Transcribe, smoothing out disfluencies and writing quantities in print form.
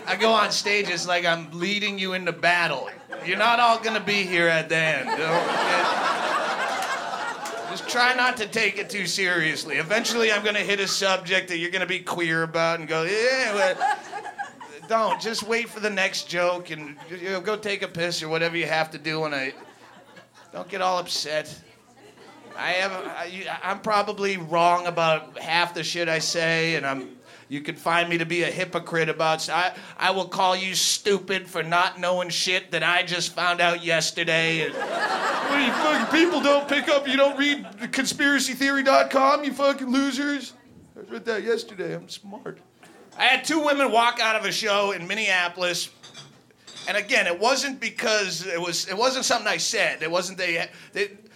I go on stage, it's like I'm leading you into battle. You're not all gonna be here at the end. Just try not to take it too seriously. Eventually, I'm gonna hit a subject that you're gonna be queer about and go, yeah, well, don't. Just wait for the next joke and go take a piss or whatever you have to do. And don't get all upset. I'm probably wrong about half the shit I say, and you can find me to be a hypocrite about. I will call you stupid for not knowing shit that I just found out yesterday. What, you fucking people don't pick up, you don't read conspiracytheory.com, you fucking losers? I read that yesterday, I'm smart. I had 2 women walk out of a show in Minneapolis, and again, it wasn't because it wasn't something I said. It wasn't